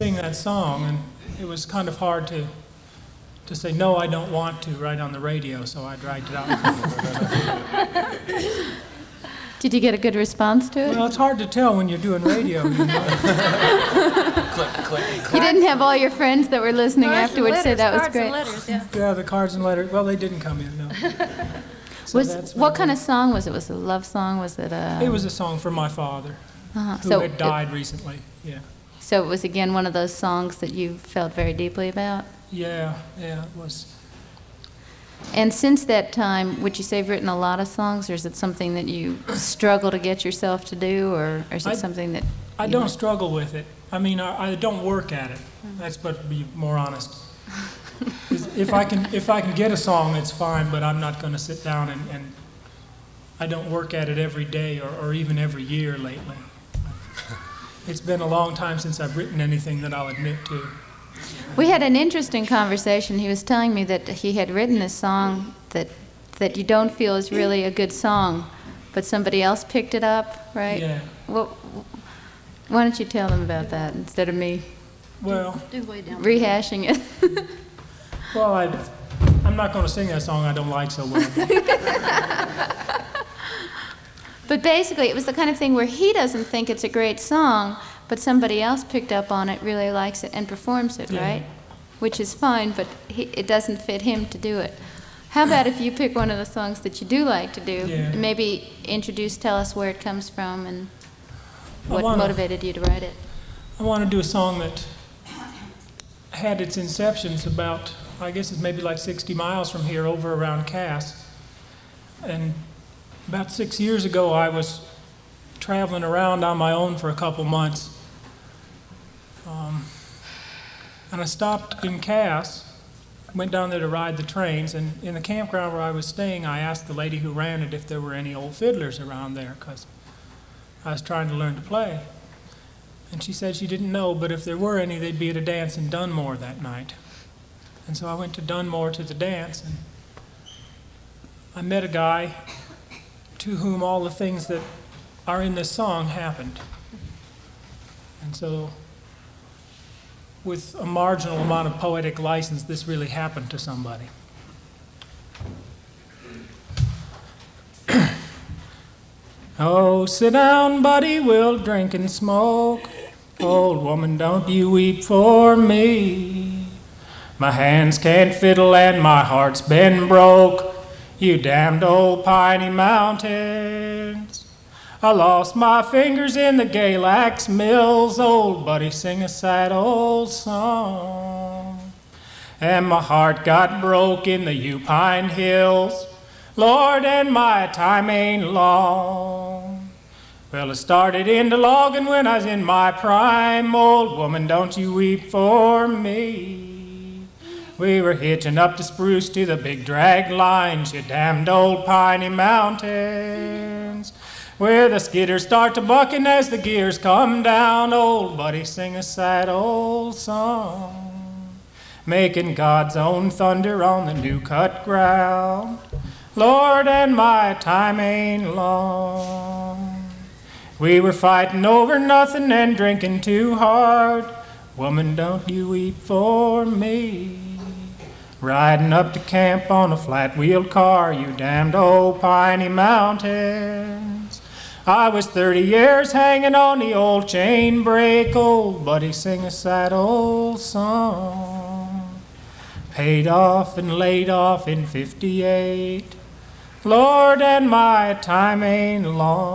sing that song, and it was kind of hard to say, no, I don't want to, right on the radio, so I dragged it out. Did you get a good response to it? Well, it's hard to tell when you're doing radio. You know? You didn't have all your friends that were listening afterwards say that was great. Yeah, the cards and letters. Well, they didn't come in, no. So What kind of song was it? Was it a love song? Was it a... It was a song for my father, who had died recently, yeah. So it was, again, one of those songs that you felt very deeply about? Yeah, it was. And since that time, would you say you've written a lot of songs, or is it something that you struggle to get yourself to do, or is it something that... I don't struggle with it. I mean, I don't work at it. That's but to be more honest. If I can get a song, it's fine, but I'm not going to sit down and I don't work at it every day or even every year lately. It's been a long time since I've written anything that I'll admit to. We had an interesting conversation. He was telling me that he had written this song that you don't feel is really a good song, but somebody else picked it up, right? Yeah. Well, why don't you tell them about that instead of me rehashing it? Well, I'm not going to sing that song I don't like so well. But basically, it was the kind of thing where he doesn't think it's a great song, but somebody else picked up on it, really likes it, and performs it, right? Which is fine, but it doesn't fit him to do it. How about if you pick one of the songs that you do like to do, and maybe tell us where it comes from and what motivated you to write it? I want to do a song that had its inceptions about, I guess it's maybe like 60 miles from here, over around Cass. And about 6 years ago, I was traveling around on my own for a couple months. And I stopped in Cass, went down there to ride the trains, and in the campground where I was staying, I asked the lady who ran it if there were any old fiddlers around there, because I was trying to learn to play. And she said she didn't know, but if there were any, they'd be at a dance in Dunmore that night. And so I went to Dunmore to the dance, and I met a guy to whom all the things that are in this song happened. And so, with a marginal amount of poetic license, this really happened to somebody. Oh, sit down, buddy, we'll drink and smoke. Old woman, don't you weep for me. My hands can't fiddle and my heart's been broke. You damned old piney mountains. I lost my fingers in the Galax mills. Old buddy, sing a sad old song. And my heart got broke in the Upine Hills. Lord, and my time ain't long. Well, it started into logging when I was in my prime. Old woman, don't you weep for me. We were hitching up the spruce to the big drag lines, you damned old piney mountains, where the skidders start to bucking as the gears come down. Old buddy, sing a sad old song, making God's own thunder on the new cut ground. Lord, and my time ain't long. We were fighting over nothing and drinking too hard. Woman, don't you weep for me. Riding up to camp on a flat-wheeled car, you damned old piney mountains. I was 30 years hanging on the old chain brake. Old buddy, sing a sad old song. Paid off and laid off in 58. Lord, and my time ain't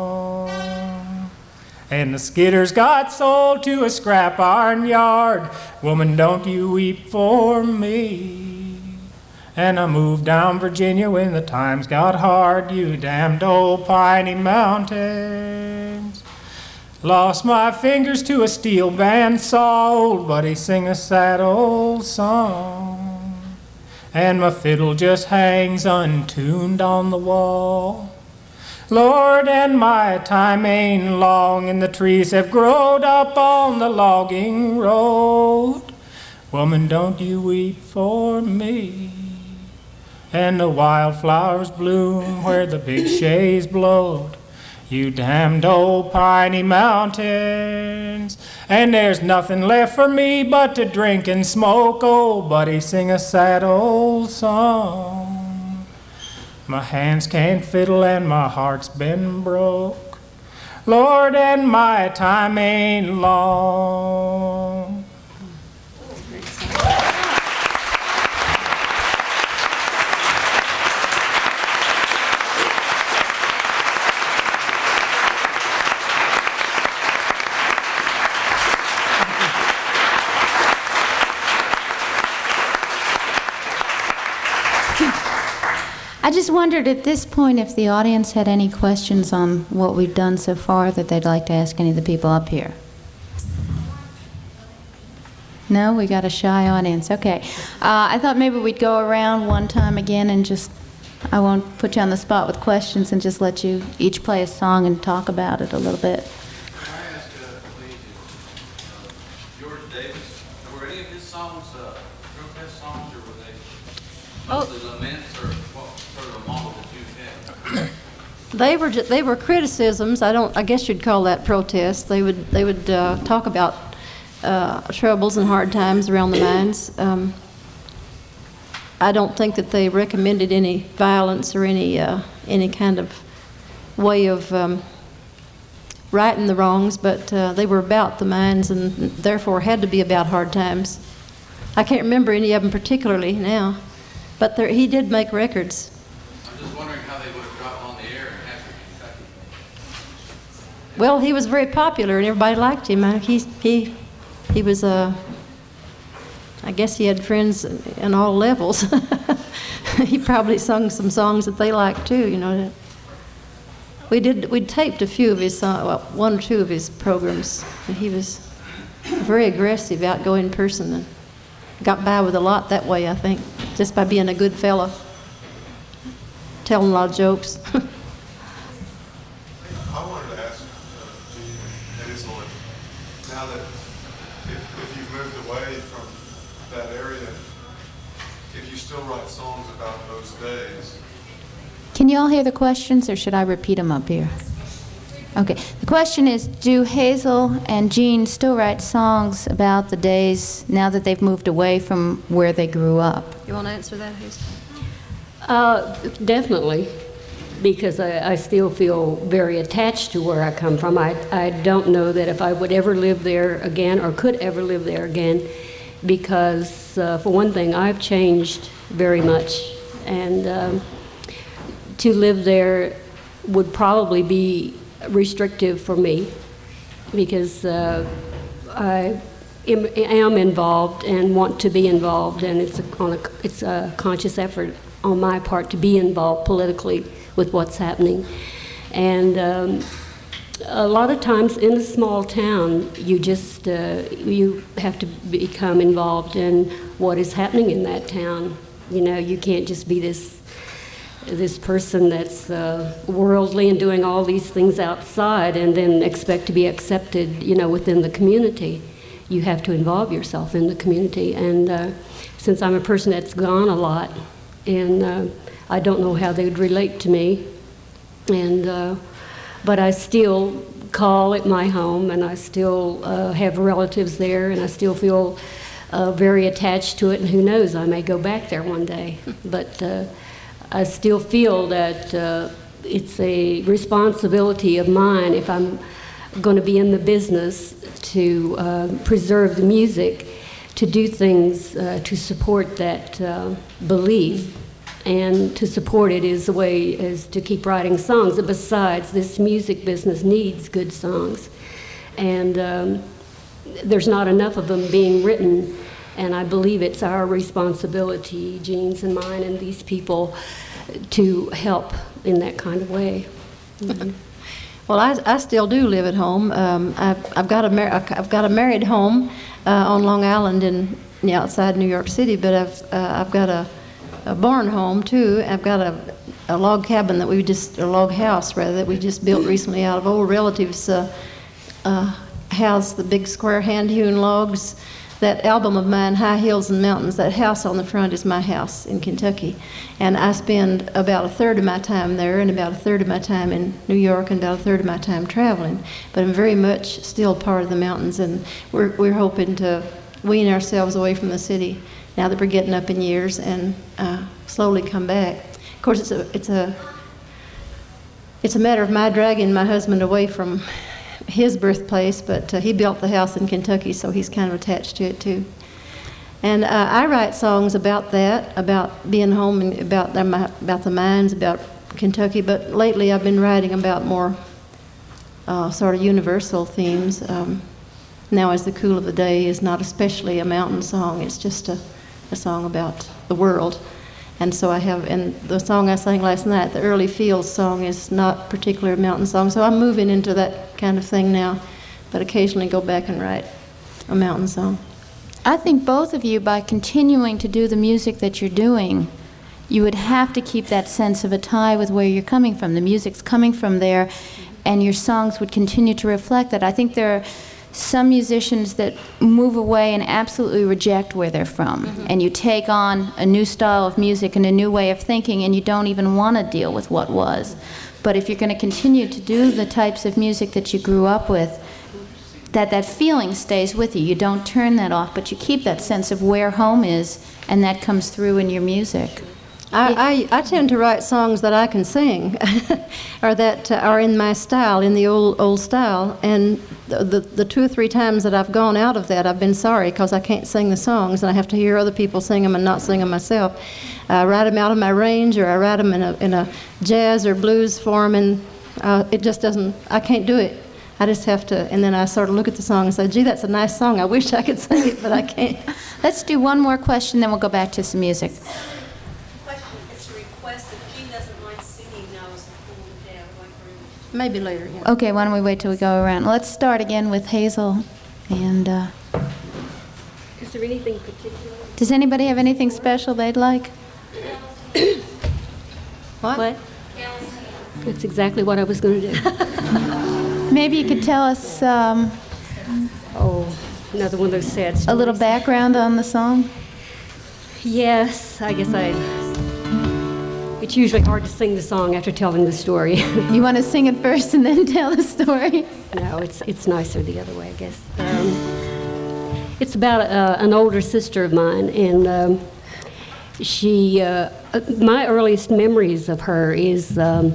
long. And the skidders got sold to a scrap iron yard. Woman, don't you weep for me. And I moved down Virginia when the times got hard, you damned old piney mountains. Lost my fingers to a steel bandsaw. Old buddy, sing a sad old song. And my fiddle just hangs untuned on the wall. Lord, and my time ain't long, and the trees have growed up on the logging road. Woman, don't you weep for me. And the wildflowers bloom where the big shays blowed. You damned old piney mountains. And there's nothing left for me but to drink and smoke. Oh, buddy, sing a sad old song. My hands can't fiddle and my heart's been broke. Lord, and my time ain't long. I just wondered at this point if the audience had any questions on what we've done so far that they'd like to ask any of the people up here. No, we got a shy audience. Okay. I thought maybe we'd go around one time again and just, I won't put you on the spot with questions and just let you each play a song and talk about it a little bit. Can I ask, please, George Davis, were any of his songs protest songs, or were they mostly laments, or what sort of a model that you had? They were criticisms. I guess you'd call that protests. They would talk about troubles and hard times around the mines. I don't think that they recommended any violence or any kind of way of righting the wrongs, but they were about the mines and therefore had to be about hard times. I can't remember any of them particularly now, but he did make records. I'm just wondering how they would have gotten on the air in Hatfield, Kentucky. Well, he was very popular and everybody liked him. He was I guess he had friends in all levels. He probably sung some songs that they liked too, you know. We taped a few of his songs, well, one or two of his programs. And he was a very aggressive, outgoing person and got by with a lot that way, I think, just by being a good fella, telling a lot of jokes. I wanted to ask Gene and Hazel, now that if you've moved away from that area, if you still write songs about those days. Can you all hear the questions, or should I repeat them up here? Okay. The question is, do Hazel and Gene still write songs about the days now that they've moved away from where they grew up? You want to answer that, Hazel? Definitely, because I still feel very attached to where I come from. I don't know that if I would ever live there again or could ever live there again, because for one thing, I've changed very much, and to live there would probably be restrictive for me, because I am involved and want to be involved, and it's a conscious effort on my part to be involved politically with what's happening. And a lot of times in a small town, you just you have to become involved in what is happening in that town. You know, you can't just be this person that's worldly and doing all these things outside and then expect to be accepted, you know, within the community. You have to involve yourself in the community. And since I'm a person that's gone a lot, and I don't know how they would relate to me, and but I still call it my home, and I still have relatives there, and I still feel very attached to it, and who knows, I may go back there one day. But I still feel that it's a responsibility of mine, if I'm going to be in the business, to preserve the music, to do things to support that belief. And to support it is the way is to keep writing songs. And besides, this music business needs good songs. And there's not enough of them being written. And I believe it's our responsibility, Gene's and mine and these people, to help in that kind of way. Mm-hmm. Well, I still do live at home. I've got a married home on Long Island outside New York City, but I've got a barn home too. I've got a log cabin a log house rather, that we just built recently out of old relatives' house, the big square hand-hewn logs. that album of mine, High Hills and Mountains, that house on the front is my house in Kentucky. And I spend about a third of my time there and about a third of my time in New York and about a third of my time traveling. But I'm very much still part of the mountains, and we're hoping to wean ourselves away from the city now that we're getting up in years and slowly come back. Of course, it's a matter of my dragging my husband away from his birthplace, but he built the house in Kentucky, so he's kind of attached to it too. And I write songs about that, about being home, and about the mines, about Kentucky. But lately, I've been writing about more sort of universal themes. Now, As the Cool of the Day is not especially a mountain song; it's just a song about the world. And so I have, and the song I sang last night, the Early Fields song, is not particularly a mountain song. So I'm moving into that kind of thing now, but occasionally go back and write a mountain song. I think both of you, by continuing to do the music that you're doing, you would have to keep that sense of a tie with where you're coming from. The music's coming from there, and your songs would continue to reflect that. I think there are some musicians that move away and absolutely reject where they're from. And you take on a new style of music and a new way of thinking, and you don't even want to deal with what was. But if you're going to continue to do the types of music that you grew up with, that feeling stays with you. You don't turn that off, but you keep that sense of where home is, and that comes through in your music. I tend to write songs that I can sing, or that are in my style, in the old style. And the 2 or 3 times that I've gone out of that, I've been sorry because I can't sing the songs, and I have to hear other people sing them and not sing them myself. I write them out of my range, or I write them in a jazz or blues form, and it just doesn't. I can't do it. I just have to, and then I sort of look at the song and say, gee, that's a nice song. I wish I could sing it, but I can't. Let's do one more question, then we'll go back to some music. Maybe later, yeah. Okay, why don't we wait till we go around. Let's start again with Hazel. And Is there anything particular? does anybody have anything special they'd like? What? That's exactly what I was going to do. Maybe you could tell us Oh, another one of those sad stories. a little background on the song. Yes, I guess it's usually hard to sing the song after telling the story. You want to sing it first and then tell the story? No, it's nicer the other way, I guess. It's about an older sister of mine, and she. My earliest memories of her is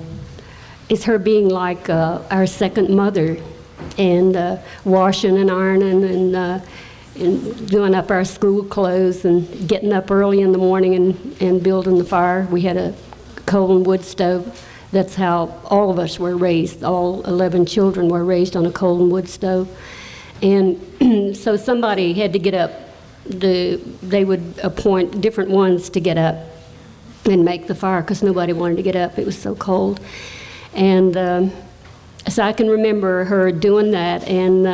her being like our second mother, and washing and ironing and doing up our school clothes and getting up early in the morning and building the fire. We had a coal and wood stove. That's how all of us were raised. All 11 children were raised on a coal and wood stove. And so somebody had to get up. They would appoint different ones to get up and make the fire because nobody wanted to get up. It was so cold. And so I can remember her doing that.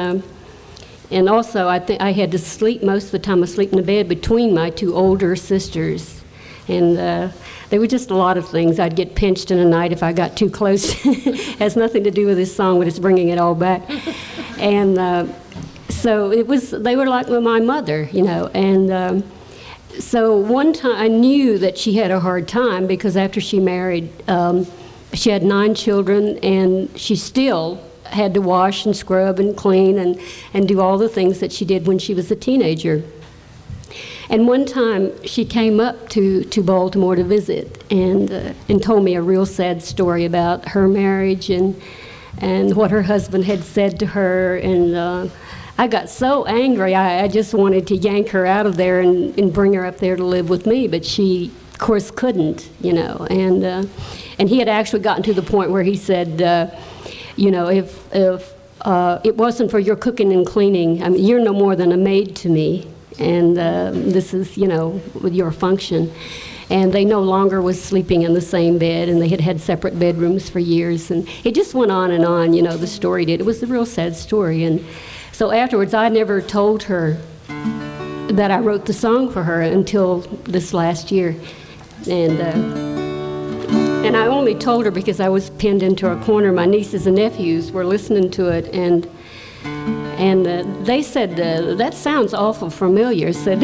And also I think I had to sleep most of the time. I sleep in the bed between my 2 older sisters. And there were just a lot of things. I'd get pinched in the night if I got too close. Has nothing to do with this song, but it's bringing it all back. And so they were like my mother, you know. And so one time I knew that she had a hard time because after she married, she had 9 children, and she still had to wash and scrub and clean and do all the things that she did when she was a teenager. And one time she came up to Baltimore to visit and told me a real sad story about her marriage and what her husband had said to her. And I got so angry, I just wanted to yank her out of there and bring her up there to live with me, but she, of course, couldn't, you know. And he had actually gotten to the point where he said, you know, if it wasn't for your cooking and cleaning, I mean, you're no more than a maid to me. And this is, you know, your function. And they no longer was sleeping in the same bed, and they had had separate bedrooms for years. And it just went on, you know, the story did. It was a real sad story. And so afterwards, I never told her that I wrote the song for her until this last year. And I only told her because I was pinned into a corner. My nieces and nephews were listening to it, and And they said, that sounds awful familiar. Said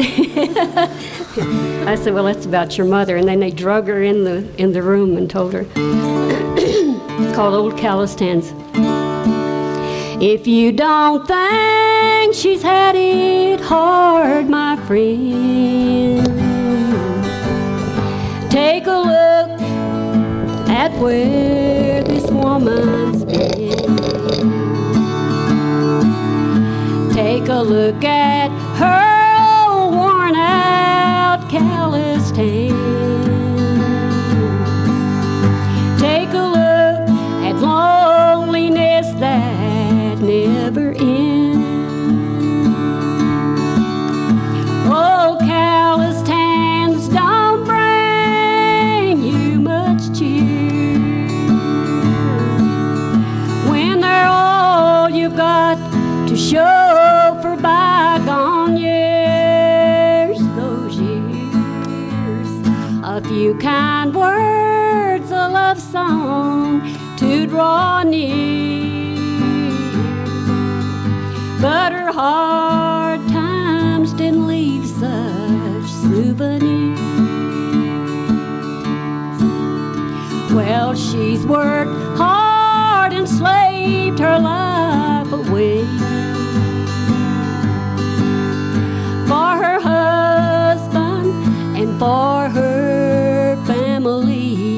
I said, well, that's about your mother. And then they drug her in the room and told her. It's called Old Calloused Hands. If you don't think she's had it hard, my friend, take a look at where this woman's been. Take a look at her old worn out calloused hands. Take a look at loneliness that never ends. Oh, calloused hands don't bring you much cheer when they're all you've got to show for bygone years. Those years, a few kind words, a love song to draw near. But her hard times didn't leave such souvenirs. Well, she's worked hard and slaved her life away for her husband and for her family.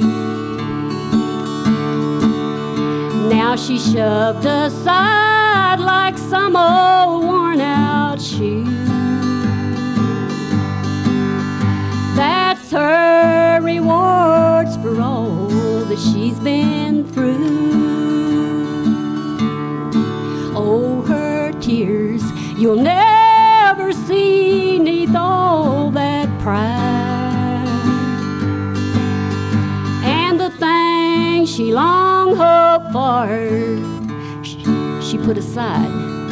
Now she's shoved aside like some old worn out shoe. That's her rewards for all that she's been through. Oh, her tears you'll never see 'neath all that pride, and the things she long hoped for she put aside.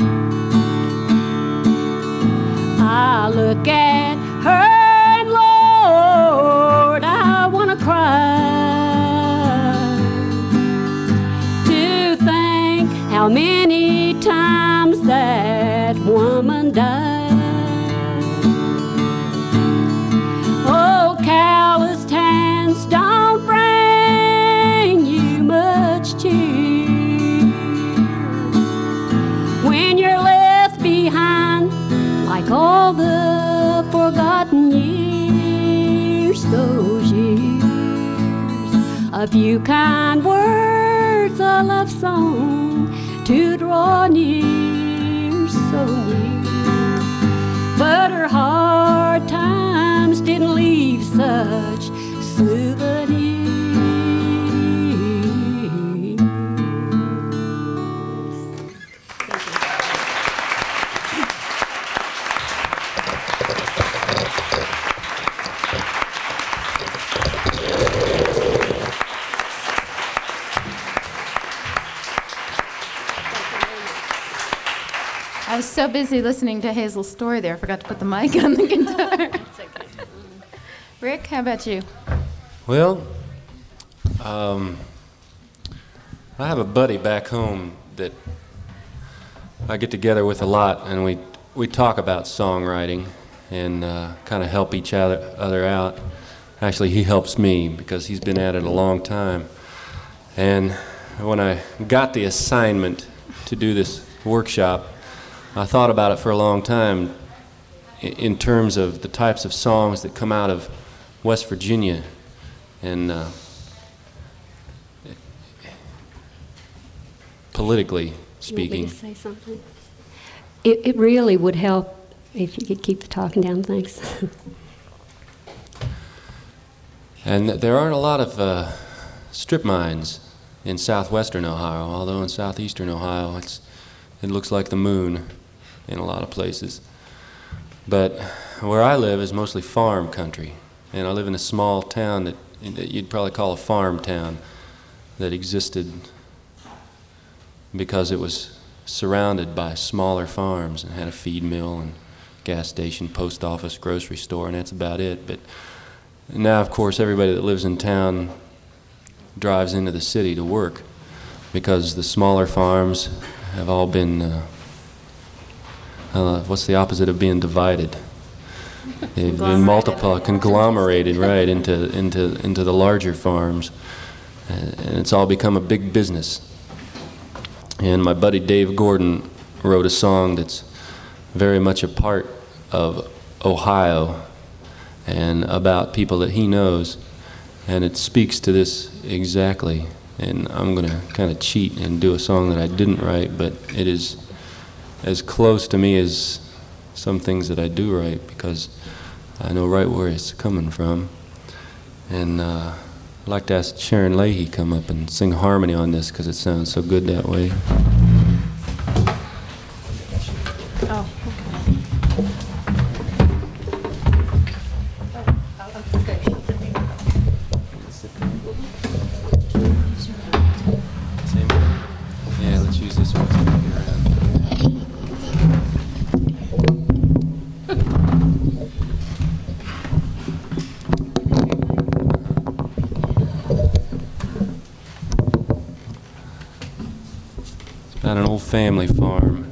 I look at her and Lord, I wanna cry to think how many times that woman died. Oh, calloused hands don't bring you much cheer when you're left behind like all the forgotten years. Those years, a few kind words, a love song to draw near, so near. But her hard times didn't leave such souvenirs. I was so busy listening to Hazel's story there, I forgot to put the mic on the guitar. Rick, how about you? Well, I have a buddy back home that I get together with a lot, and we talk about songwriting and kind of help each other out. Actually, he helps me because he's been at it a long time. And when I got the assignment to do this workshop, I thought about it for a long time in terms of the types of songs that come out of West Virginia. And politically speaking. You want me to say something? It really would help if you could keep the talking down. Thanks. And there aren't a lot of strip mines in southwestern Ohio, although in southeastern Ohio it looks like the moon in a lot of places. But where I live is mostly farm country, and I live in a small town that you'd probably call a farm town that existed because it was surrounded by smaller farms and had a feed mill and gas station, post office, grocery store, and that's about it. But now, of course, everybody that lives in town drives into the city to work because the smaller farms have all been what's the opposite of being divided? They've been multiplied, conglomerated, right, into the larger farms. And it's all become a big business. And my buddy Dave Gordon wrote a song that's very much a part of Ohio and about people that he knows. And it speaks to this exactly. And I'm going to kind of cheat and do a song that I didn't write, but it is as close to me as some things that I do write, because I know right where it's coming from. And I'd like to ask Sharon Leahy come up and sing harmony on this, because it sounds so good that way. Oh, Yeah, let's use this one. It's about an old family farm.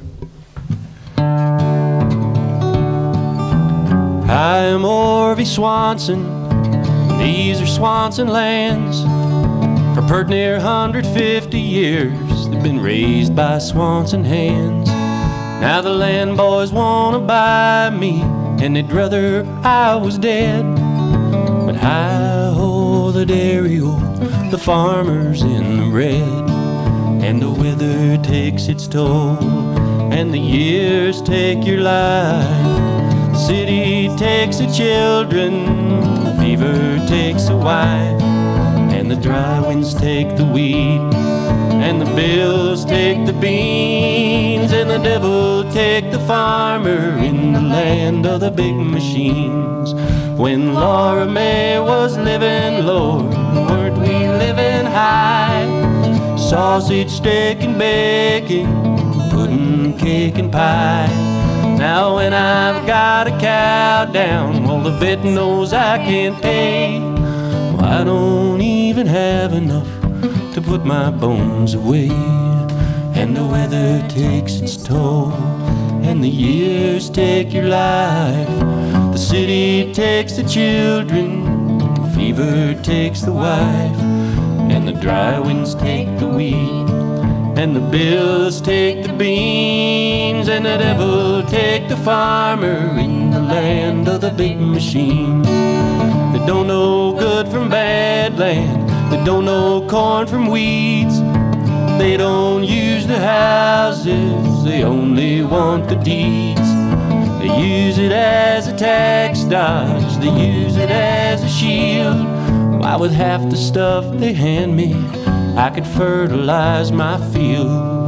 I am Orvie Swanson. These are Swanson lands. For pert near 150 years, they've been raised by Swanson hands. Now the land boys wanna buy me, and they'd rather I was dead. But hi-ho, the dairy-o, the farmers in the red. And the weather takes its toll, and the years take your life. The city takes the children, the fever takes the wife. And the dry winds take the wheat, and the bills take the beans, and the devil take the farmer in the land of the big machines. When Laura May was living, Lord, weren't we living high? Sausage, steak, and bacon, pudding, cake, and pie. Now when I've got a cow down, well, the vet knows I can't pay. Well, I don't even have enough to put my bones away. And the weather takes its toll, and the years take your life. The city takes the children, the fever takes the wife. And the dry winds take the wheat, and the bills take the beans, and the devil take the farmer in the land of the big machine. They don't know good from bad land, they don't know corn from weeds. They don't use the houses, they only want the deeds. They use it as a tax dodge, they use it as a shield. Why, with half the stuff they hand me, I could fertilize my field.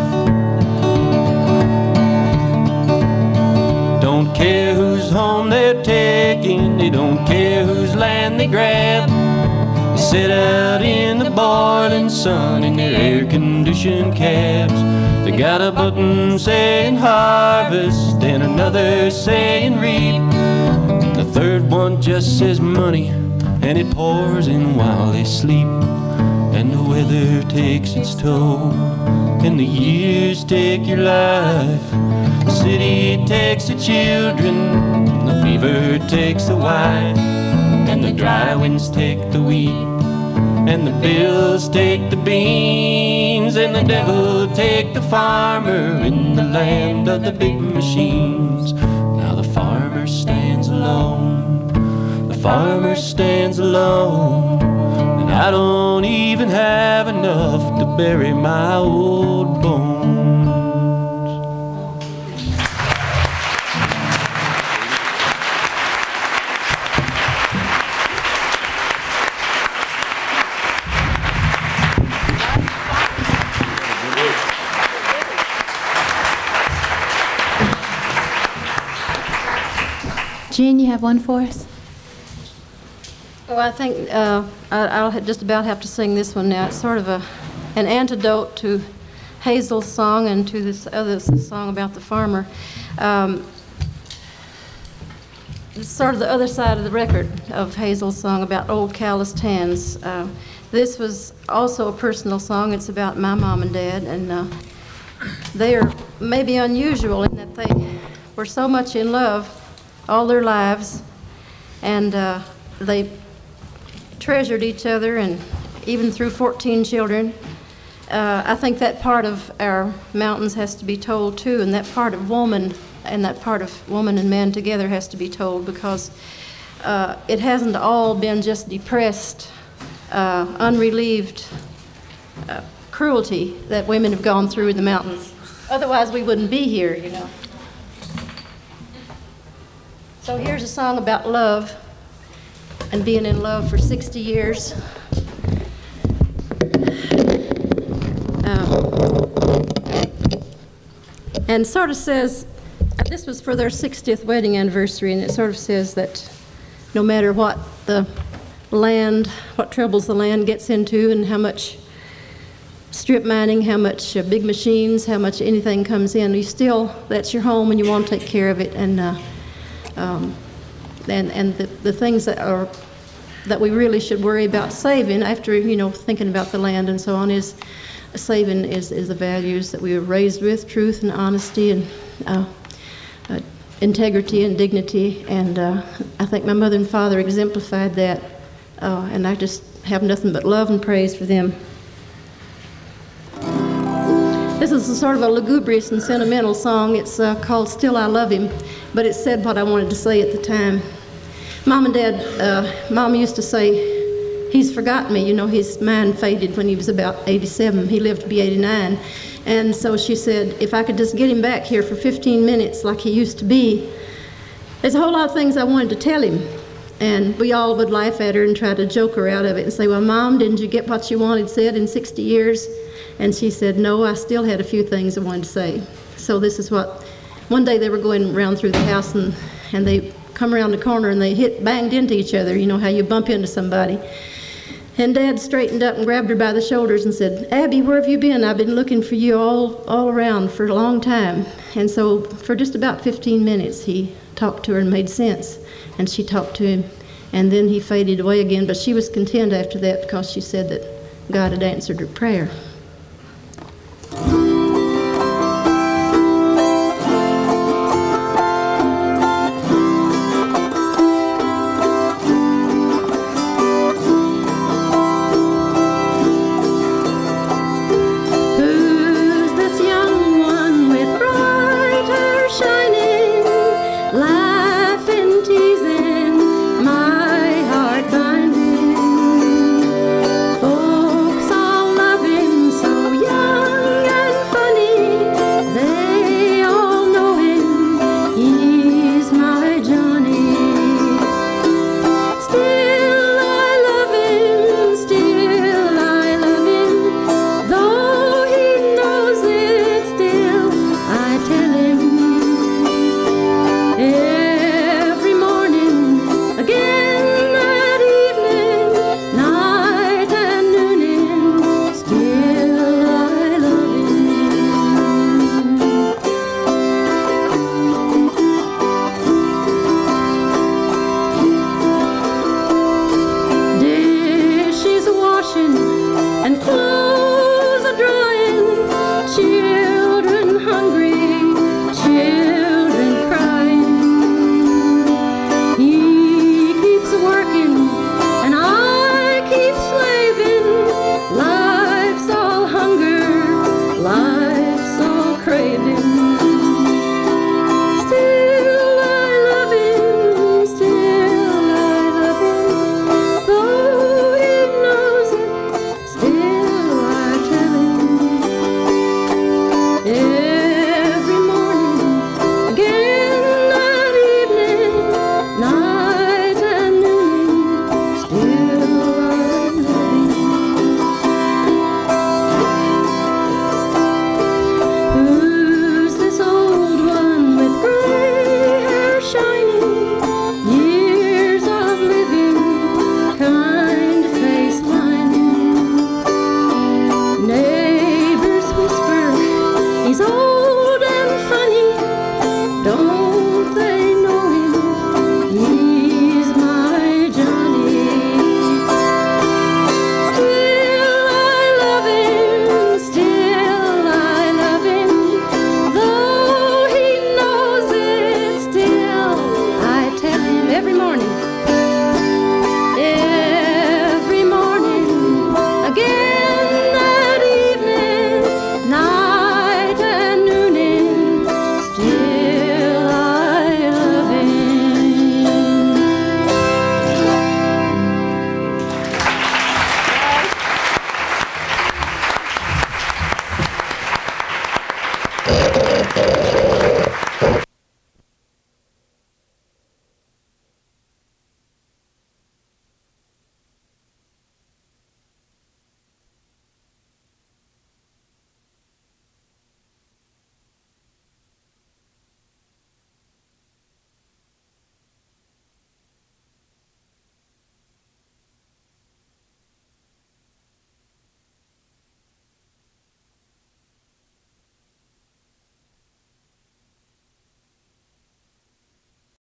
Don't care whose home they're taking, they don't care whose land they grab. They sit out in the boiling sun in their air-conditioned cabs. They got a button saying harvest and another saying reap. The third one just says money, and it pours in while they sleep. And the weather takes its toll, and the years take your life. The city takes the children, the fever takes the wife. And the dry winds take the wheat, and the bills take the beans, and the devil take the farmer in the land of the big machines. Now the farmer stands alone, the farmer stands alone, and I don't even have enough to bury my old bones. Jean, you have one for us? Well, I think I'll just about have to sing this one now. It's sort of an antidote to Hazel's song and to this other song about the farmer. It's sort of the other side of the record of Hazel's song about old calloused hands. This was also a personal song. It's about my mom and dad, and they are maybe unusual in that were so much in love all their lives, and they treasured each other, and even through 14 children. I think that part of our mountains has to be told too, and that part of woman and man together has to be told, because it hasn't all been just depressed, unrelieved cruelty that women have gone through in the mountains. Otherwise, we wouldn't be here, you know. So here's a song about love and being in love for 60 years. And sort of says, this was for their 60th wedding anniversary, and it sort of says that no matter what the land, what troubles the land gets into, and how much strip mining, how much big machines, how much anything comes in, that's your home and you want to take care of it. And the things that we really should worry about saving after, thinking about the land and so on, is saving is the values that we were raised with: truth and honesty and integrity and dignity. And I think my mother and father exemplified that, and I just have nothing but love and praise for them. This is a sort of a lugubrious and sentimental song. It's called Still I Love Him, but it said what I wanted to say at the time. Mom and Dad, Mom used to say, he's forgotten me. His mind faded when he was about 87. He lived to be 89. And so she said, if I could just get him back here for 15 minutes like he used to be. There's a whole lot of things I wanted to tell him. And we all would laugh at her and try to joke her out of it and say, well, Mom, didn't you get what you wanted said in 60 years? And she said, no, I still had a few things I wanted to say. So this is what, one day they were going around through the house, and they come around the corner and they banged into each other. You know how you bump into somebody. And Dad straightened up and grabbed her by the shoulders and said, Abby, where have you been? I've been looking for you all around for a long time. And so for just about 15 minutes, he talked to her and made sense. And she talked to him. And then he faded away again. But she was content after that, because she said that God had answered her prayer.